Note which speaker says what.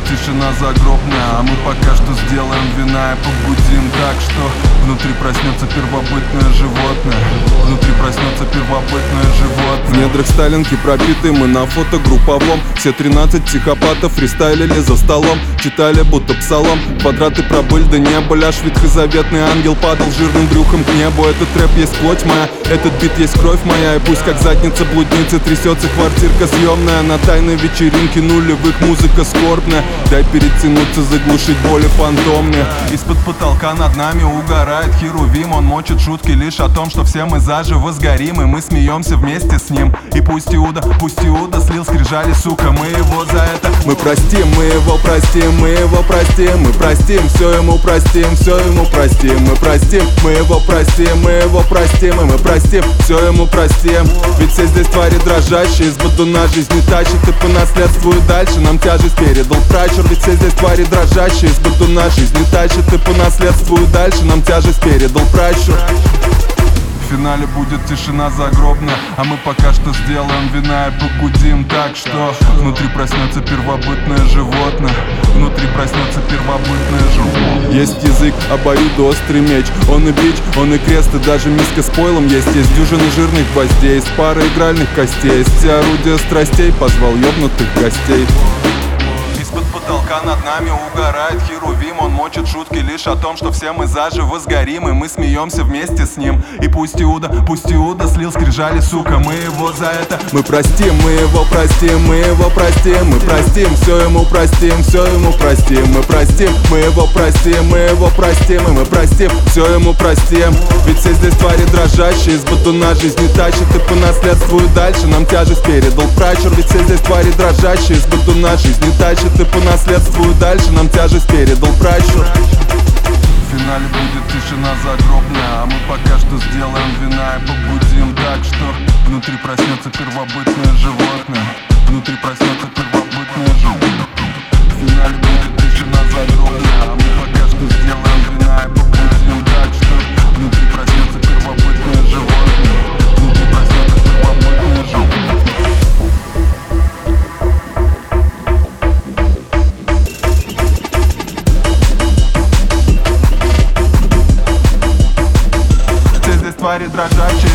Speaker 1: тишина загробная, а мы пока что сделаем вина и погудим так, что внутри проснется первобытное животное. Внутри проснется первобытное животное. В недрах Сталинки пропиты мы на фото групповом. Все 13 психопатов фристайлили за столом, читали будто псалом. Квадраты пробыли, да не были, аж ветхозаветный ангел падал жирным брюхом к небу. Этот рэп есть плоть моя, этот бит есть кровь моя. И пусть как задница блудницы трясется квартирка съемная, на тайной вечеринке нулевых музыка скорбная. Дай перетянуться, заглушить боли фантомные. Из-под потолка над нами угорает Херувим. Он мочит шутки лишь о том, что все мы заживо сгорим, и мы смеемся вместе с ним. И пусть Иуда слил скрижали, сука, мы его за это мы простим, мы его простим, мы его простим, мы простим, все ему простим, все ему простим, мы простим, мы его простим, мы его простим, и мы простим, все ему простим. Ведь все здесь твари дрожащие, из бадуна жизни тащит и по наследству и дальше нам тяжесть передал пращур. Ведь все здесь твари дрожащие, из бадуна жизни тащит и по наследству и дальше нам тяжесть передал пращур. В финале будет тишина загробная, а мы пока что сделаем вина и погудим так, что внутри проснется первобытное животное. Внутри проснется первобытное животное. Есть язык, обоюдоострый меч. Он и бич, он и крест, и даже миска с пойлом есть. Есть дюжины жирных гвоздей, из пары игральных костей. Есть все орудия страстей, позвал ёбнутых гостей. Из-под потолка над нами угорает Херувим. Он мочит шутки лишь о том, что все мы заживо сгорим, и мы смеемся вместе с ним. И пусть Иуда слил скрижали, сука, мы его за это мы простим, мы его простим, мы его простим, мы простим, все ему простим, все ему простим, мы простим, мы его простим, мы его простим, и мы простим, все ему простим. Ведь все здесь твари дрожащие, из бадуна жизни тащит и по наследству и дальше нам тяжесть передал пращур. Ведь все здесь твари дрожащие, из бадуна жизни тащит и по наследству и дальше нам тяжесть передал пращур. В финале будет тишина загробная, а мы пока что сделаем вина и побудим так, что внутри проснется первобытное животное. Внутри проснется первобытное животное. В финале будет тишина загробная, а мы пока что сделаем вина и побудим так, что внутри проснется первобытное животное. Внутри проснется первобытное животное. Твари дрожащие,